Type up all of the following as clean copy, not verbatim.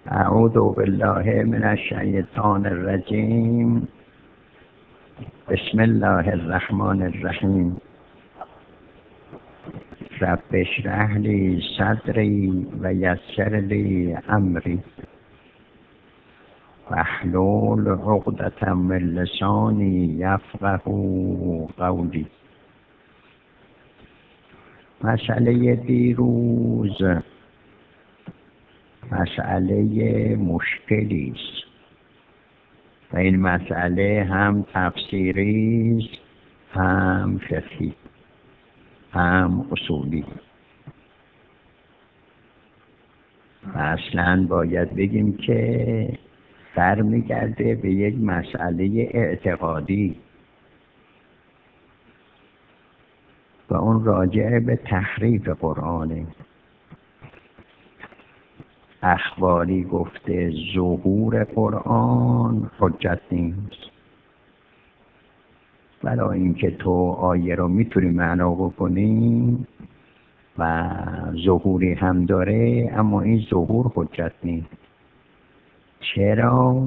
اعوذ بالله من الشیطان الرجیم. بسم الله الرحمن الرحیم. رب اشرح لی صدری و یسر لی امری واحلل عقدة من لسانی یفقهوا قولی. مسئله دیروز مسئله مشکلی است و این مسئله هم تفسیری است، هم فقهی، هم اصولی. و اصلا باید بگیم که برمیگرده به یک مسئله اعتقادی و اون راجع به تحریف قرآنه. اخباری گفته ظهور قرآن حجت نیست، برای اینکه تو آیه رو میتونی معنا بکنی و ظهوری هم داره، اما این ظهور حجت نیست. چرا؟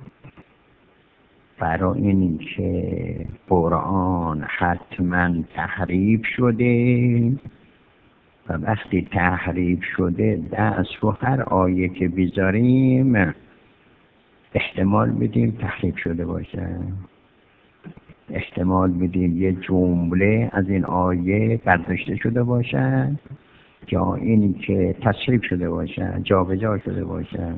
برای اینکه قرآن حتما تحریف شده و وقتی تحریف شده دست رو هر آیه که بیذاریم احتمال بدیم تحریف شده باشه، احتمال بدیم یه جمله از این آیه برداشته شده باشه یا اینی که تصریف شده باشه، جابجا شده باشه.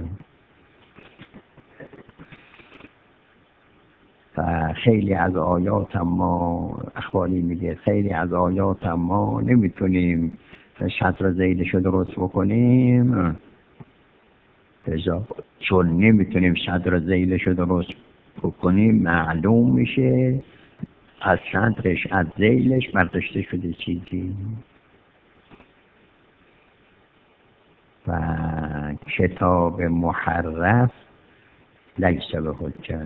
و خیلی از آیات ما اخباری میگه خیلی از آیات ما نمیتونیم شطر زیدشو درست بکنیم، چون نمیتونیم شطر زیدشو درست بکنیم معلوم میشه از شطرش از زیلش برداشته شده چیزی. و کتاب محرف لیس به حجت.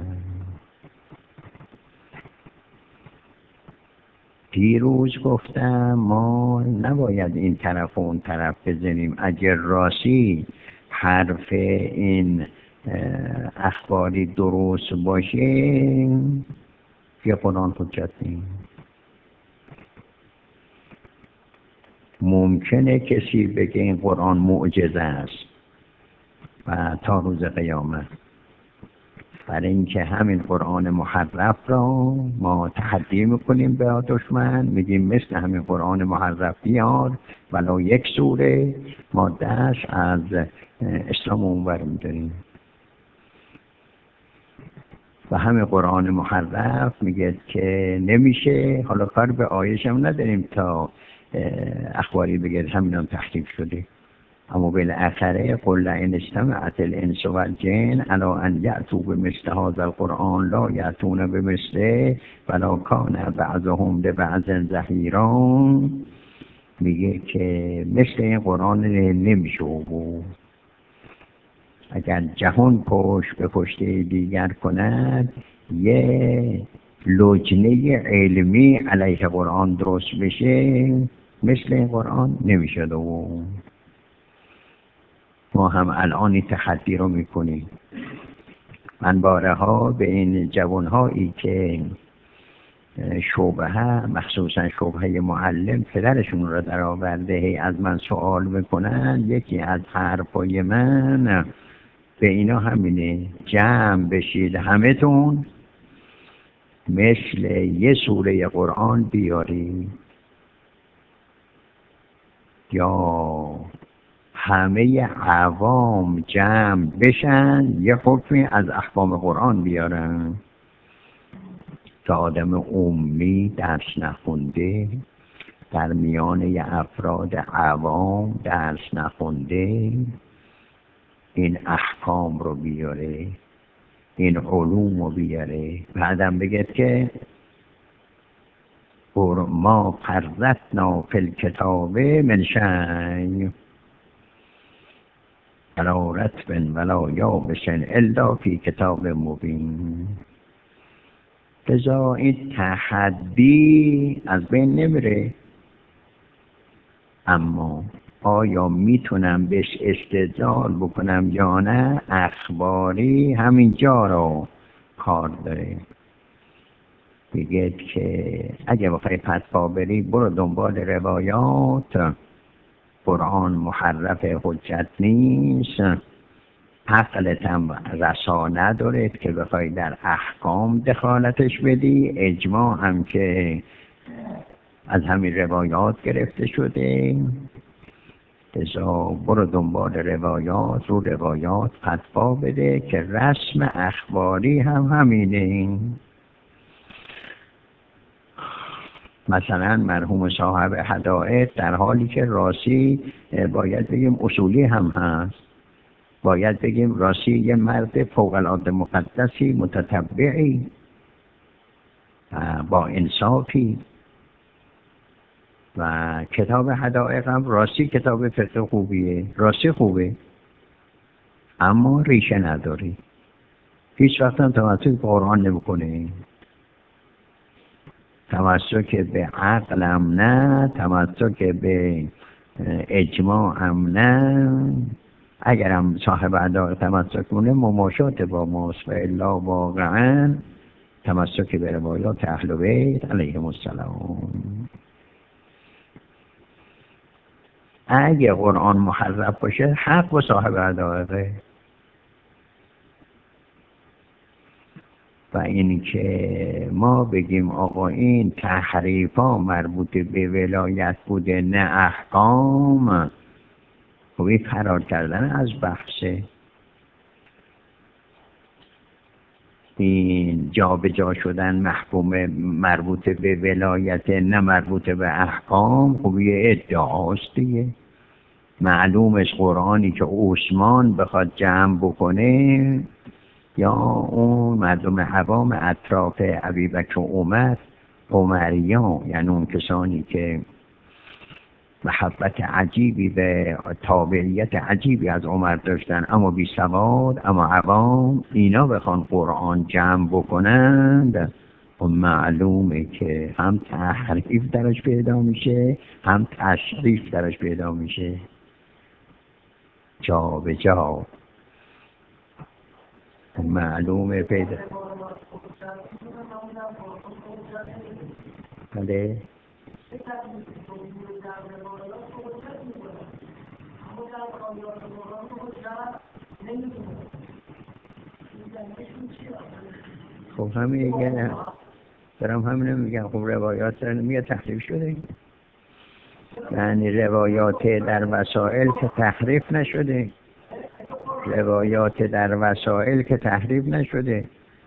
دیروز گفتم ما نباید این طرف و اون طرف بزنیم. اگر راستی حرف این اخباری درست باشه یه قرآن حجت نیست. ممکنه کسی بگه این قرآن معجزه است و تا روز قیامت، برای اینکه همین قرآن محرف را ما تحدی میکنیم به دشمن، میگیم مثل همین قرآن محرف بیار ولو یک سوره، ما دست از اسلام اونور میداریم. و همین قرآن محرف میگه که نمیشه. حالا کار به آیش هم نداریم تا اخباری بگه همین هم تحریف شده. اما بالاخره قل لئن اجتمعت الانس والجن علی ان یأتوا بمثل هذا القرآن لا یأتون بمثله ولو کان بعضهم لبعض ظهیرا. میگه که مثل این قرآن نمیشه بود. اگر جهان پشت به پشت دیگر کند یه لجنه علمی علیه قرآن درست بشه، مثل این قرآن نمیشه بود. ما هم الان تحدی رو میکنیم. من بارها به این جوانهایی که شبهه، مخصوصا شبهه معلم پدرشون رو در آورده، از من سوال میکنن، یکی از حرفای من به اینا همینه: جمع بشید همتون مثل یه سوره قرآن بیارید، یا همه عوام جمع بشن یه حکمی از احکام قرآن بیارن. که آدم امی درس نخونده در میان افراد عوام درس نخونده این احکام رو بیاره، این علوم رو بیاره، بعدم بگه که ما فرطنا فی الکتاب من شیء ولا رطب ولا یابس الا فی کتاب مبین. لذا این تحدی از بین نمیره، اما آیا میتونم بهش استدلال بکنم یا نه؟ اخباری همینجا رو کار داره. میگه که اگه بخوای فتوا بری برو دنبال روایات، قرآن محرف حجت نیست، عقلت هم رسا نداره که بخوای در احکام دخالتش بدی، اجماع هم که از همین روایات گرفته شده، ازا برو دنبال روایات، رو روایات فتوا بده که رسم اخباری هم همینه. مثلا مرحوم صاحب هدایت در حالی که راستی باید بگیم اصولی هم هست، باید بگیم راستی یه مرد فوق العاده مقدسی، متتبعی، با انصافی، و کتاب حدائق هم راستی کتاب فقه خوبیه، راستی خوبه، اما ریشه نداری، هیچ وقت هم تمسک قرآن نمیکنه، تمسک به عقلم نه، تمسک به اجماعم نه. اگرم صاحب حدائق تمسک کنه مماشات با ماست، و الا واقعا تمسک به روایات اهل بیت علیهم السلام. اگه قرآن محرف باشه حق با صاحب حدائقه. و این که ما بگیم آقا این تحریف ها مربوط به ولایت بوده نه احکام، خب این فرار کردن از بحثه. این جا به جا شدن محکوم مربوط به ولایت نه مربوط به احکام، خب یه ادعاست دیگه. معلومش قرآنی که عثمان بخواد جمع بکنه یا اون مردم عوام اطراف ابوبکر و عمر، عمریان، یعنی اون کسانی که محبت عجیبی به تابعیت عجیبی از عمر داشتن اما بی سواد، اما عوام، اینا بخوان قرآن جمع بکنند، و معلومه که هم تحریف درش پیدا میشه هم تشریف درش پیدا میشه، جا به جا معلومه پیدا. بله خب همین میگن، دارم همینو میگم، خب روایات میگه تحریف شده، یعنی روایات در وسائل که تحریف نشده، روایات در وسائل که تحریف نشده.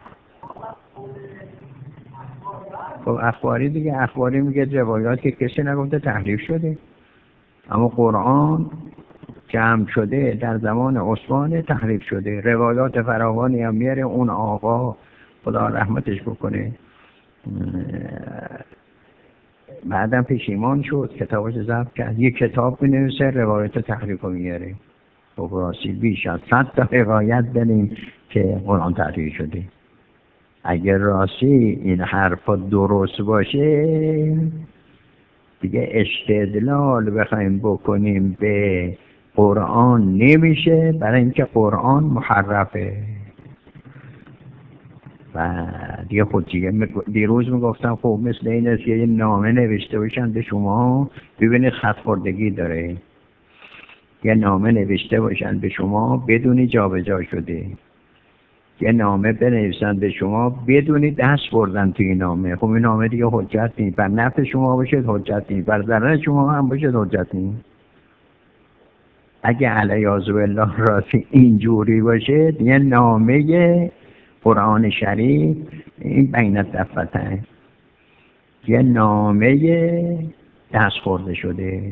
خب اخباری دیگه، اخباری میگه روایات که کسی نگفته تحریف شده، اما قرآن جمع شده در زمان عثمان تحریف شده، روایات فراوانی هم میاره. اون آقا خدا رحمتش بکنه بعدم پشیمان شد، کتابش ضبط کرد، یک کتاب بنویسه روایت تحریف رو میاره. خب راستی بیش از 100 تا روایت داریم که قرآن تحریف شده. اگر راستی این حرفا درست باشه دیگه استدلال بخوایم بکنیم به قرآن نمیشه، برای اینکه قرآن محرفه. و دیگه خود دیروز میگفتم خب مثل این است که یه نامه نوشته باشن به شما، ببینید خط خوردگی داره، یه نامه نوشته باشن به شما بدونی جا به جا شده، یه نامه بنویسن به شما بدونی دست بردن توی نامه، خب این نامه دیگه حجت نیست، بر نفع شما باشه حجت نیست، بر ضرر شما هم باشه حجت نیست. اگه علیاذ بالله راستی اینجوری باشه دیگه نامه قرآن شریف این بین الدفتین، یه نامه دست خورده شده،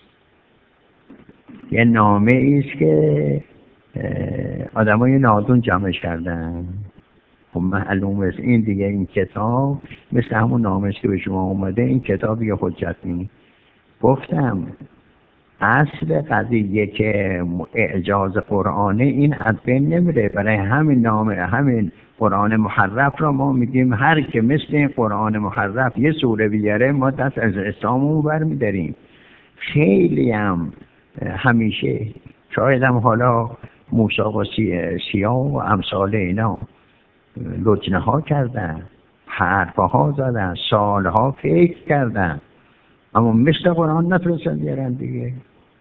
یه نامه ایست که آدمای نادون جمعش کردن. خب معلوم است این دیگه، این کتاب مثل همون نامش که به شما اومده، این کتاب یه حجت نیست. گفتم اصل قضیه که اعجاز قرآنه این از بین نمیره، برای همین نامه، همین قرآن محرف را ما میگیم هر که مثل این قرآن محرف یه سوره بیاره ما دست از اسلاممون برمیداریم. خیلی هم همیشه شاید هم حالا موسی و سیاه و امثال اینا لجنه ها کردن، حرفه ها زدن، سالها فکر کردن، اما مثل قرآن نتونستن بیارن دیگه.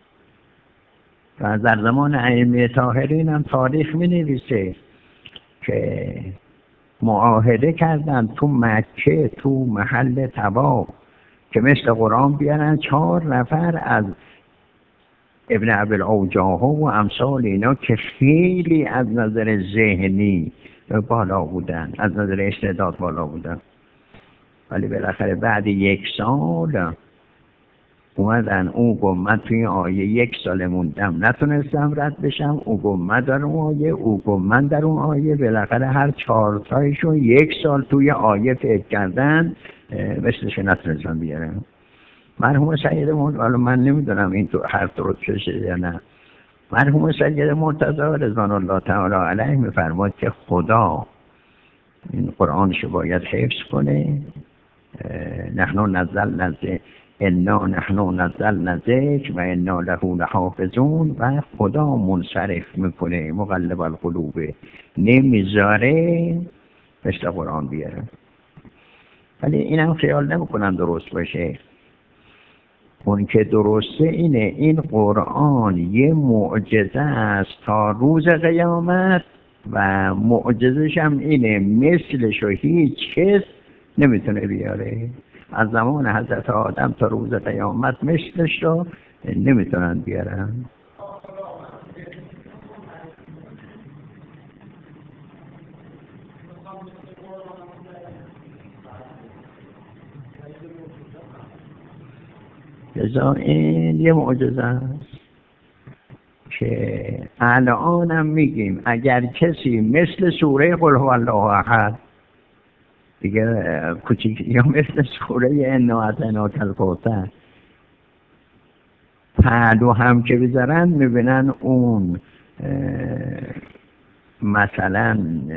و در زمان ائمه طاهرین هم تاریخ می نویسه که معاهده کردن تو مکه، تو محل طواف، که مثل قرآن بیارن 4 نفر از ابن ابی‌الاوجاع و امثال اینا که خیلی از نظر ذهنی بالا بودن، از نظر استعداد بالا بودن، ولی بالاخره بعد 1 سال اومدن اون گمت توی آیه 1 سال موندم نتونستم رد بشم، اون گمت در اون آیه، اون گمت در اون آیه، بالاخره هر 4 تایشون 1 سال توی آیه فکر کردن، مثلش نتونستم بیارم. مرحوم سید حالا من نمیدونم این تو حرف درست شده یا نه، مرحوم سید مرتضی رضوان الله تعالی علیه میفرماد که خدا این قرآنش باید حفظ کنه. نحن نزلنا انا نحن نزلنا ذکر و انا له لحافظون، و خدا منصرف میکنه مقلب القلوب، نمیذاره مثل قرآن بیاره. ولی اینم خیال نمیکنم درست باشه. اون که درسته اینه این قرآن یه معجزه است تا روز قیامت، و معجزش هم اینه مثلشو هیچ کس نمیتونه بیاره. از زمان حضرت آدم تا روز قیامت مثلش رو نمیتونن بیارن. لذا این یه معجزه است که الانم میگیم اگر کسی مثل سوره قل هو الله احد دیگه کوچیک، یا مثل سوره انا اعطیناک الکوثر پهلو هم که بذارن میبینن اون مثلا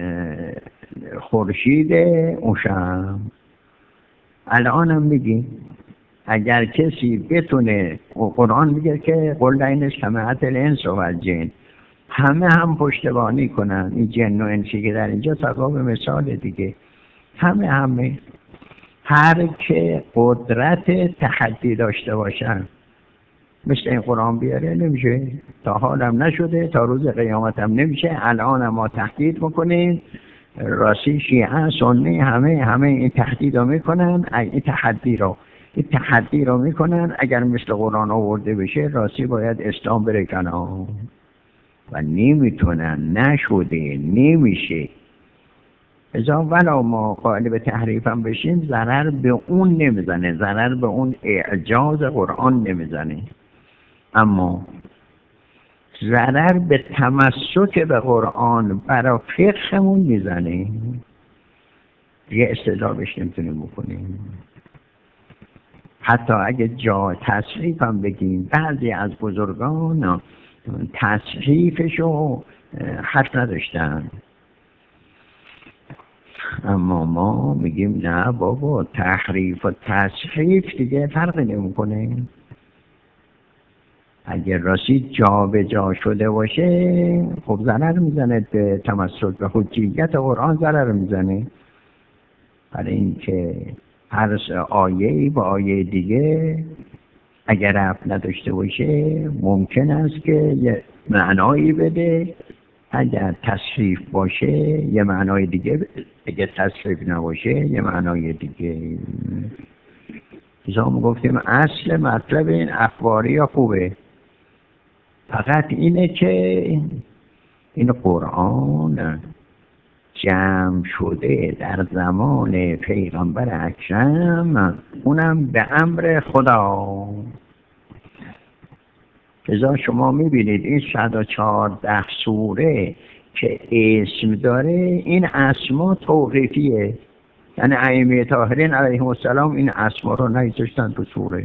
خورشید، اون شمع. الانم میگیم اگر کسی بتونه، قرآن میگه که قل لئن اجتمعت الانس والجن، همه هم پشتیبانی کنن، این جن و انسی که در اینجا تقابل مثال دیگه، همه هر که قدرت تحدی داشته باشن مثل این قرآن بیاره نمیشه. تا حالم نشده، تا روز قیامت هم نمیشه. الان ما تهدید میکنیم، راستی شیعه سنی همه این تهدید رو میکنن، این تحدی رو میکنن اگر مثل قرآن آورده بشه راستی باید اسلام بره کنار، و نمیتونن، نشده، نمیشه. ازا ولا ما قائل به تحریف هم بشیم ضرر به اون نمیزنه، ضرر به اون اعجاز قرآن نمیزنه، اما ضرر به تمسک به قرآن برای فقهمون میزنه. یه اصطلاح بهش نمیتونیم بکنیم. حتی اگه جا تصریف هم بگیم، بعضی از بزرگان تصریفشو حرف نداشتن، اما ما میگیم نه بابا، تحریف و تصریف دیگه فرقی نمیکنه. اگر راستی جا به جا شده باشه خب ضرر میزنه به تمسک به حجیت قرآن، ضرر میزنه. برای اینکه هر آیه‌ای با آیه دیگه اگر ربط نداشته باشه ممکن است که یه معنایی بده، اگر تصریف باشه یه معنای دیگه بده، اگر تصریف نباشه یه معنای دیگه. مثلا ما گفتیم اصل مطلب این اخباری یا خوبه، فقط اینه که این قرآن جمع شده در زمان پیغمبر اکرم، اونم به امر خدا. لذا شما میبینید این 114 سوره که اسم داره، این اسما توقیفیه، یعنی ائمه طاهرین علیهم السلام این اسما رو نگذاشتن تو سوره،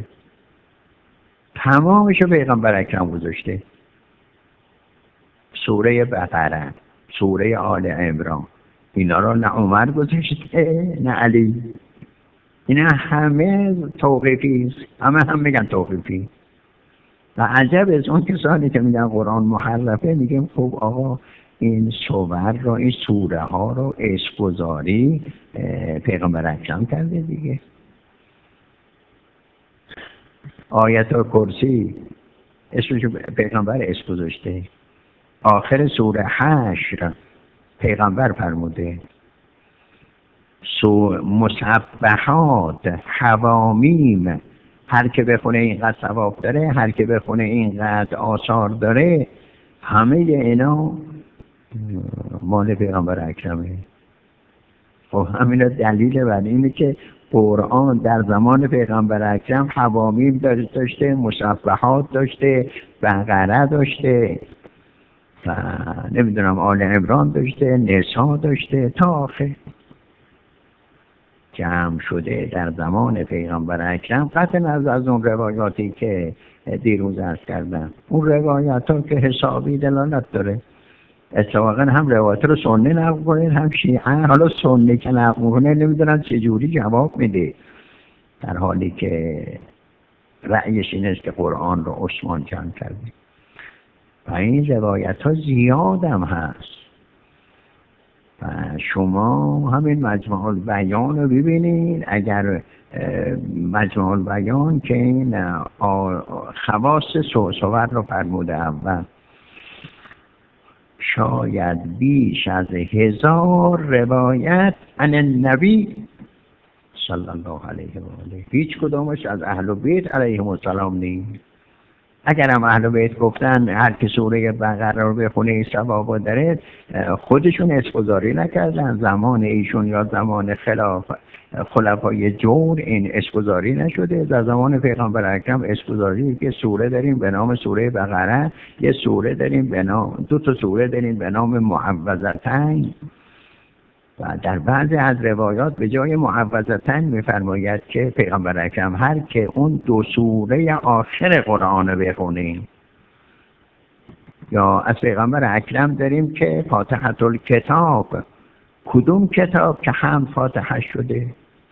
تمامشو پیغمبر اکرم گذاشته. سوره بقره، سوره آل عمران، اینا رو نه عمر گذاشته نه علی، اینا همه توقیفی است، همه هم میگن توقیفی. و عجب از اون کسانی که میگن قرآن محرفه، میگیم خب آقا این صور رو، این سوره ها رو اسمگذاری پیغمبر اکرم کرده دیگه. آیت کرسی اسمش پیغمبر اسم گذاشته، آخر سوره حشر پیغمبر فرموده، مسبحات، حوامیم، هر که بخونه اینقدر ثواب داره، هر که بخونه اینقدر آثار داره. همه اینا مال پیغمبر اکرمه. خب همین دلیل بر اینه که قرآن در زمان پیغمبر اکرم حوامیم داشته، مسبحات داشته، بقره داشته و نمیدونم آل عمران داشته، نساء داشته، تا آخر جمع شده در زمان پیغمبر اکرم. قطع نظر از اون روایاتی که دیروز عرض کردم، اون روایات ها که حسابی دلالت داره. اتفاقا هم روایت رو سنی نقل کنید، هم شیعه. حالا سنی که نقل کنه نمیدونن چجوری جواب میده، در حالی که رأیش این است که قرآن رو عثمان جمع کرده. و این روایت ها زیاد هم هست. و شما همین مجموع البیان رو ببینید، اگر مجموع البیان که این خواص صور رو فرموده اول، شاید بیش از 1000 روایت عن النبی صلی الله علیه و آله، هیچ کدامش از اهل بیت علیهم السلام نیست. اگر هم اهل بیت گفتن هر که سوره بقره رو بخونه ثواب داره، خودشون اسمگذاری نکردن. زمان ایشون یا زمان خلفای جور این اسمگذاری نشده. در زمان پیغمبر اکرم اسمگذاری که سوره داریم به نام سوره بقره، یه سوره داریم به نام، 2 سوره داریم به نام معوذتین. و در بعضی از روایات به جای معوذتین می‌فرماید که پیغمبر اکرم هر که اون 2 سوره آخر قرآن رو بخونه. یا از پیغمبر اکرم داریم که فاتحه الکتاب، کدوم کتاب که هم فاتحه شده؟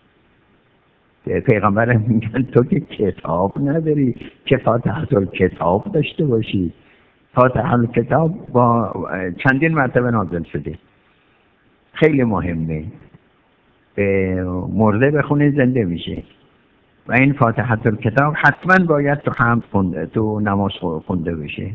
پیغمبر میگن تو که کتاب نداری که فاتحه الکتاب داشته باشی. فاتحه الکتاب با چندین مرتبه نازل شده، خیلی مهمه. به مرده بخونه زنده میشه. و این فاتحه الکتاب حتما باید تو حمد خونده، تو نماز خونده بشه.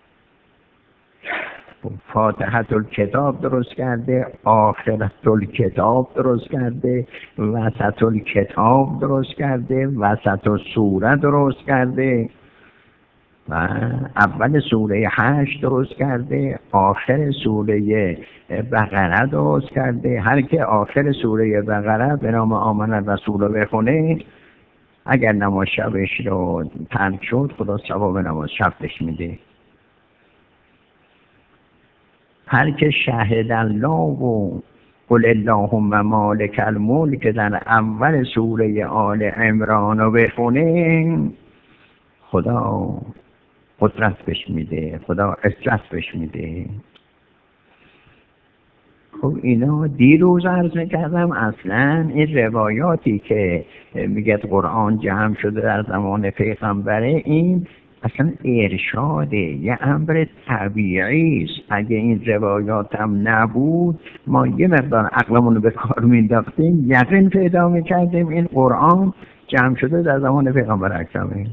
فاتحه الکتاب درست کرده، آخرت الکتاب درست کرده، وسط الکتاب درست کرده، وسط السوره درست کرده، و اول سوره 8 درست کرده، آخر سوره بقره درست کرده. هر که آخر سوره بقره به نام آمن الرسول رو بخونه، اگر نماز شبش رو ترک شد، خدا ثواب نماز شبش میده. هر که شهد الله و قل اللهم مالک الملک در اول سوره آل عمران رو بخونه، خدا قدرت بهش میده، خدا عزت بهش میده. خب اینا دیروز عرض میکردم، اصلا این روایاتی که میگه قرآن جمع شده در زمان پیغمبره، این اصلا ارشاده، یه امر طبیعی است. اگه این روایات هم نبود، ما یه مقدار عقلمون رو به کار مینداختیم، یقین پیدا میکردیم این قرآن جمع شده در زمان پیغمبر اکرمه.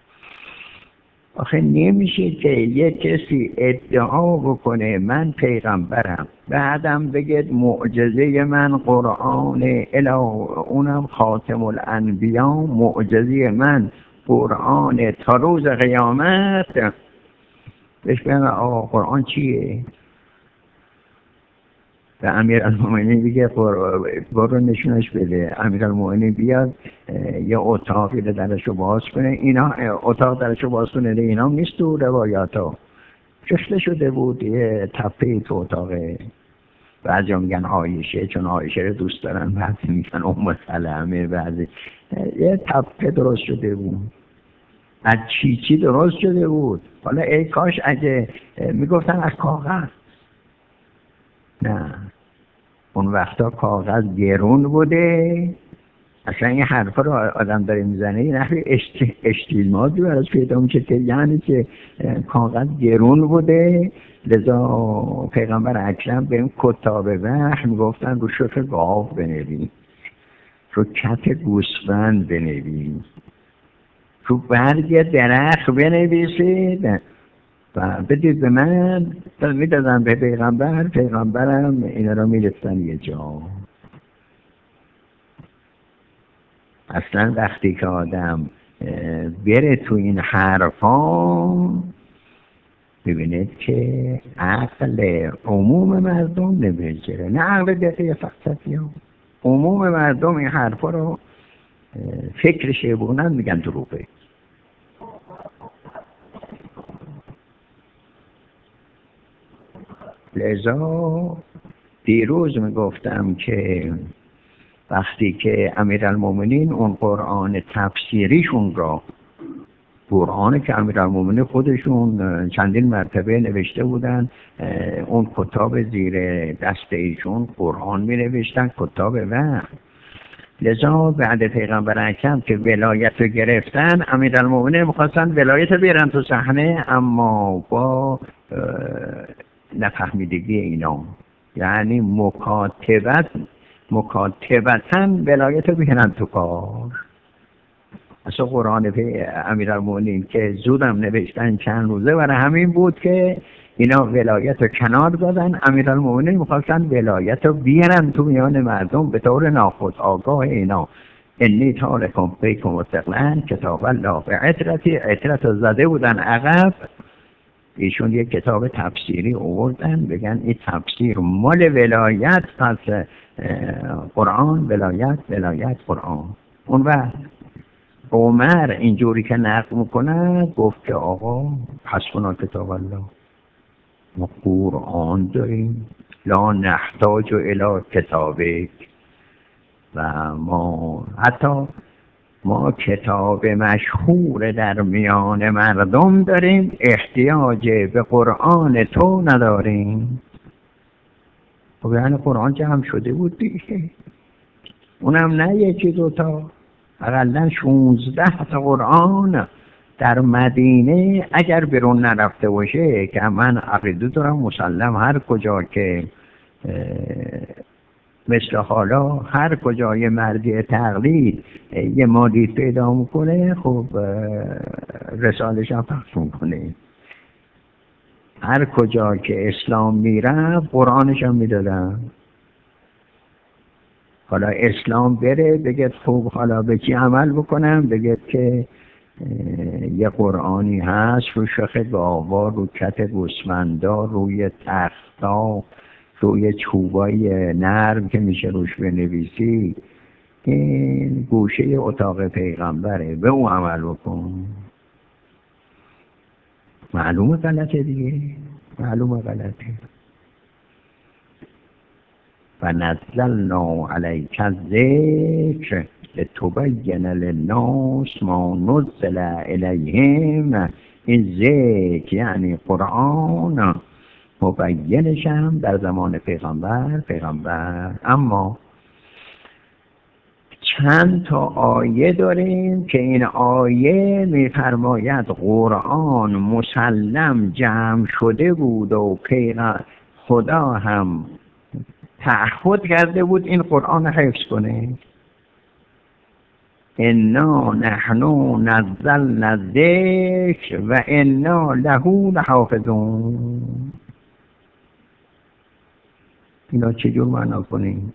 آخه نمیشه که یک کسی ادعا بکنه من پیغمبرم، بعدم بگید معجزه من قرآن، اونم خاتم الانبیا، معجزه من قرآن تا روز قیامت. بهش بگن آقا قرآن چیه؟ و امیرالمومنین دیگه برو نشونش بده. امیرالمومنین بیاد یه اتاقی رو درشو باز کنه، اینا اتاق درشو باز کنه، اینا نیست تو روایاتا کشته شده بود یه تپه تو اتاقه. بعضی میگن عایشه، چون عایشه رو دوست دارن، بعضی میگن ام سلمه، بعضی یه تپه درست شده بود، از چی درست شده بود. حالا ای کاش اگه میگفتن از کاغذ، نه اون وقتا کاغذ گرون بوده، اصلا این حرفا رو آدم داره میزنه این حرف اشتیماتی براش پیدا میشه که یعنی که کاغذ گرون بوده، لذا پیغمبر اکرم به این کتاب وحی میگفتن رو شف گاو بنویس، رو کت گوسفند بنویس، رو برگ درخت بنویسید و بدید به من، میدادن به پیغمبرم اینا رو میرفتن یه جا. اصلا وقتی که آدم بره تو این حرفا ببینید که عقل عموم مردم نمیگیره، نه عقل دقیقه فلسفی ها. عموم مردم این حرفا رو فکرش بونن میگن دروغه. لذا دیروز میگفتم که وقتی که امیرالمومنین اون قرآن تفسیریشون را، قرآنی که امیرالمومنین خودشون چندین مرتبه نوشته بودن، اون کتاب زیر دست ایشون قرآن می نوشتن، کتاب وحی. لذا بعد پیغمبر اکرم که ولایت رو گرفتن، امیرالمومنین میخواستن ولایت بیارن تو صحنه، اما با نفهمیدگی اینا، یعنی مکاتبتاً ولایت رو بیارن تو کار. اصلا قرآن امیرالمومنین که زودم نوشتن چند روزه، برای همین بود که اینا ولایت رو کنار دادن. امیرالمومنین میخواستن ولایت رو بیارن تو میان مردم به طور ناخودآگاه اینا. انی تارکم فیکم مستقلاً کتاب الله به عطرت رو زده بودن عقب. ایشون یک کتاب تفسیری آوردن بگن این تفسیر مال ولایت، پس قرآن ولایت قرآن. اون وقت عمر اینجوری که نقل میکنه گفت که آقا حسبنا کتاب الله، ما قرآن داریم، لا نحتاج الی کتابک، و ما کتاب مشهور در میان مردم داریم، احتیاج به قرآن تو نداریم. خب یعنی قرآن جمع شده بود دیگه، اونم نه یکی دوتا، اقلا 16 تا قرآن در مدینه اگر برون نرفته باشه، که من عقیده دارم مسلم هر کجا که مثل حالا هر کجا یه مردی تقلید یه مادی پیدا میکنه، خب رسالش هم پخش میکنه. هر کجا که اسلام میره قرآنش هم میدادن. حالا اسلام بره بگید خوب حالا به چی عمل بکنم، بگید که یه قرآنی هست رو شاخ گاوا، رو کت گوسفندا، روی تختا، روی چوبای نرم که میشه روش بنویسی، این گوشه اتاق پیغمبره، به اون عمل بکن. معلومه غلطه دیگه، معلومه غلطه. و نزلنا علیک الذکر لتبین للناس ما نزل الیهم. این ذکر یعنی قرآن، مبینش هم در زمان پیغمبر. اما چند تا آیه داریم که این آیه میفرماید قرآن مسلم جمع شده بود و خدا هم تعهد کرده بود این قرآن حفظ کنه. انا نحن نزلنا الذکر و انا له لحافظون. اینا چجور معنا کنیم؟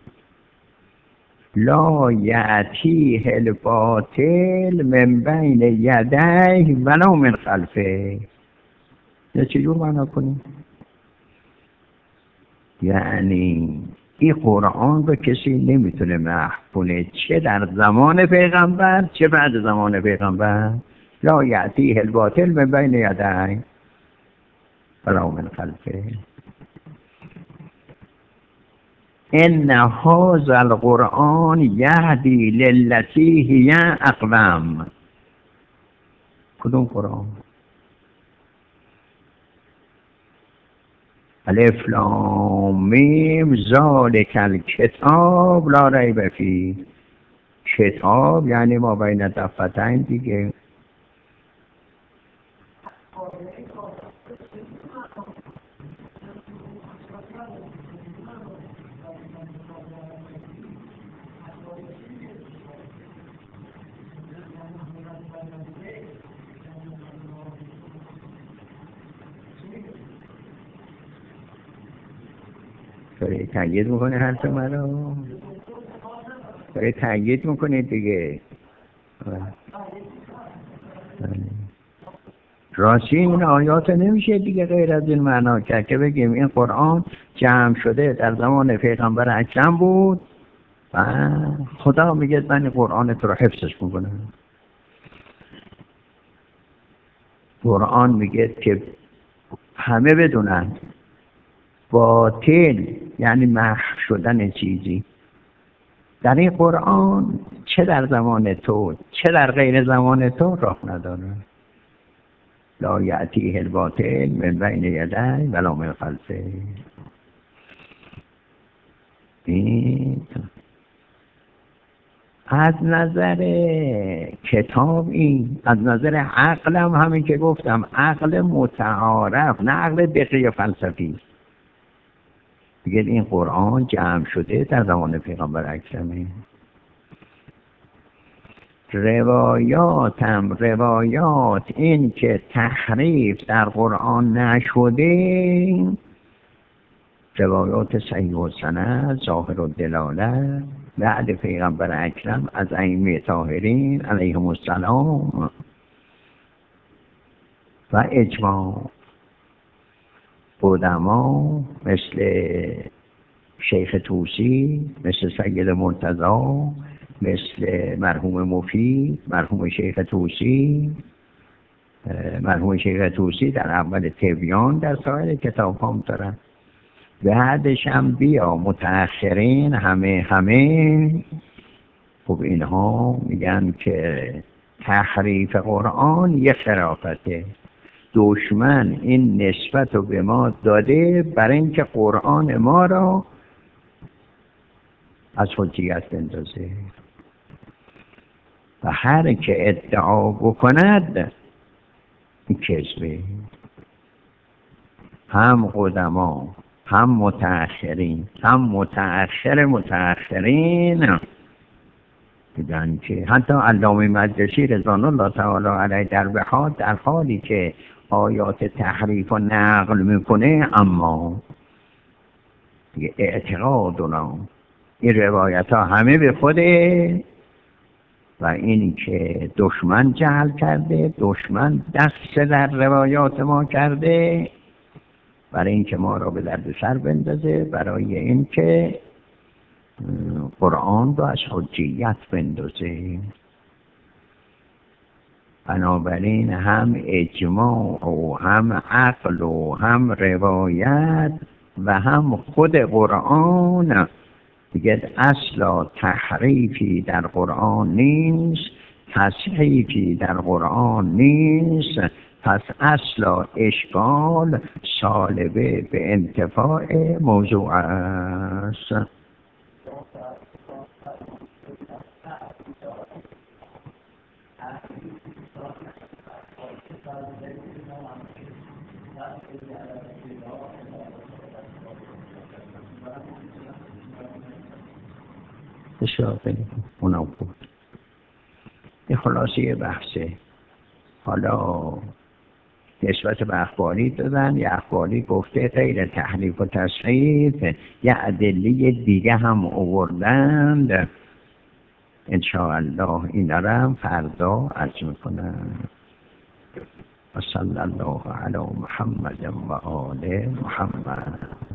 لا یأتیه الباطل من بین یدیه ولا من خلفه. یا چجور معنا کنیم؟ یعنی این قرآن رو کسی نمیتونه محو کنه، چه در زمان پیغمبر چه بعد زمان پیغمبر. لا یأتیه الباطل من بین یدیه ولا من خلفه. ان هذا القرآن یهدی للتی هی اقوم. کدوم قرآن؟ الف لام میم ذالک الکتاب لا ریب فیه. کتاب یعنی ما بین دفتین دیگه. داره تأیید میکنه حرف منو، داره تأیید میکنه دیگه. راستی این آیات نمیشه دیگه غیر از این معنا کرد که بگیم این قرآن جمع شده در زمان پیغمبر اکرم بود و خدا میگه من قرآن تو رو حفظش میکنم. قرآن میگه که همه بدونن باطل یعنی محو شدن چیزی در این قرآن چه در زمان تو چه در غیر زمان تو راه نداره. لا یأتیه الباطل من بین یدیه ولا من خلفه. از نظر کتاب این، از نظر عقلم همین که گفتم، عقل متعارف نه عقل دقیق فلسفی. دیگه این قرآن جمع شده در زمان پیغمبر اکرمه. روایات این که تحریف در قرآن نشده، روایات صحیح و سند ظاهر و دلاله بعد پیغمبر اکرم از ائمه طاهرین علیهم السلام و اجماع قدما مثل شیخ طوسی، مثل سید مرتضی، مثل مرحوم مفید، مرحوم شیخ طوسی در اول تبیان در سایر کتاب هم دارن. بعدش هم بیا متأخرین همه خب اینها میگن که تحریف قرآن یه خرافته. دشمن این نسبت رو به ما داده برای اینکه قرآن ما را از حجیت بندازه و هر که ادعا بکند این کذبه. هم قدما هم متأخرین هم متأخرین دیدن که حتی علامه مجلسی رضوان الله تعالی علیه در بحار در حالی که آیات تحریف و نقل میکنه اما اعتقاد این روایت ها همه به خوده و این که دشمن جعل کرده، دشمن دست در روایات ما کرده برای اینکه ما را به دردسر بندازه، برای اینکه قرآن رو از حجیت بندازه. بنابراین هم اجماع و هم عقل و هم روایت و هم خود قرآن دیگه اصلا تحریفی در قرآن نیست، تصحیفی در قرآن نیست. پس اصلا اشکال سالبه به انتفاع موضوع است. بسیار اونم بود. این خلاصه بحثه. حالا نسبت به اخباری دادن، یه اخباری گفته غیر تحریف و تصحیف یه ادله دیگه هم آوردند. انشاءالله این هم فردا عرض میکنم. و صلی الله علی محمد و آل محمد.